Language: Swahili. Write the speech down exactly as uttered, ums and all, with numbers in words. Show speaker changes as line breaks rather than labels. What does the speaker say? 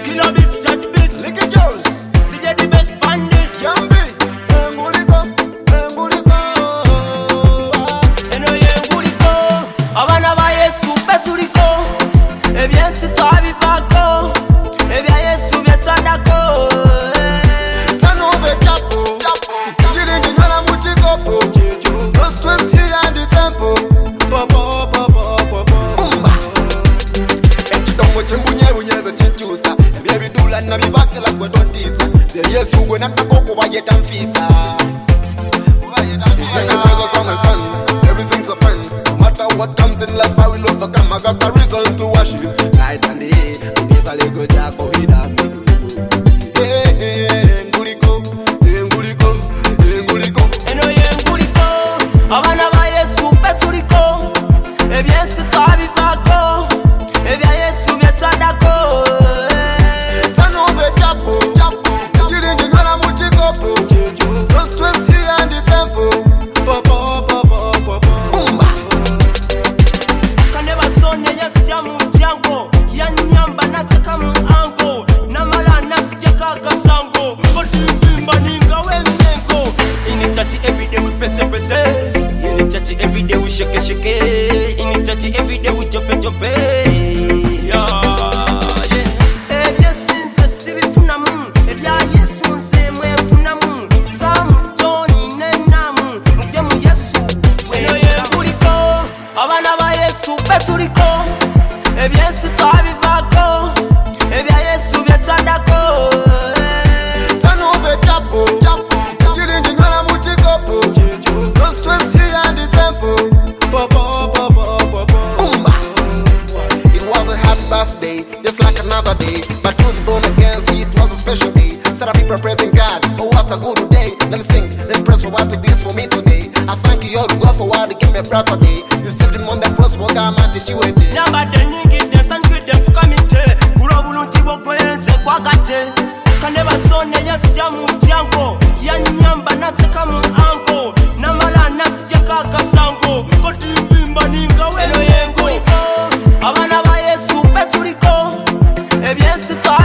Killer Beats, Judge Beats,
Licky Jones,
C J the best bandits.
Yambi, Enguliko, Enguliko.
Eno yenguliko, abana ba Yesu betuliko. Ebyen sitwabivako, ebya Yesu byetwadako.
Sanove chapo, Njiri njinwala muchikopo. No stress here and the tempo. Popo, popo, popo. Umba. Echitongo chimbunye bunyeze chinchusa. Ebye bidula na bibakela kwe tontisa. Ze Yesu gwe natakoko bayeta mfisa. In the presence of my son, everything's a fun. No matter what comes in life, I will overcome. I got a reason to worship. Night and day, I never let go job for it. Hey, hey, Nguliko, Nguliko, Nguliko.
Eno yenguliko, abana ba Yesu betuliko. Ebyen sitwabivako, ebya Yesu byetwadako.
Sanove chapo, Njiri njinwala muchikopo. No stress here and the tempo. Popo, popo, popo. Umba.
Kane basonye yasija mu jango, yanyamba nataka mu ango, namala nasijaka kasango, koti mbimba ninga wemmengo. In the church every day we press press, in the church every day we shake shake, in the church every day we jump jump. Yeah, yeah. Ebye sinze sibifunamu, ebya Yesu nze mwefunamu, samu toni nenamu, muje mu Yesu. Eno yenguliko, abana ba Yesu betuliko. Ebyen sitwabivako, ebya Yesu byetwadako.
Sanove chapo, Njiri njinwala muchikopo. No stress here and the tempo. Popo, popo, popo. Umba. It was a happy birthday, just like another day. But to the born again, see it was a special day. Set up people praising God, oh what a good day. Let me sing, let me praise for what you did for me today. I thank you all to God for what you gave me a proper day. You saved him on the cross, what God might teach you a day.
Nyambadde nyingidde nsanyukidde nfukamidde, kula obulungi bw'ogweyenze kwagatte. Kane basonye yasija mu jango, yanyamba nateka mu ango, namala nasijaka akasango, koti mbimba ninga wemmengo. Abana ba Yesu betuliko, ebyen sitwa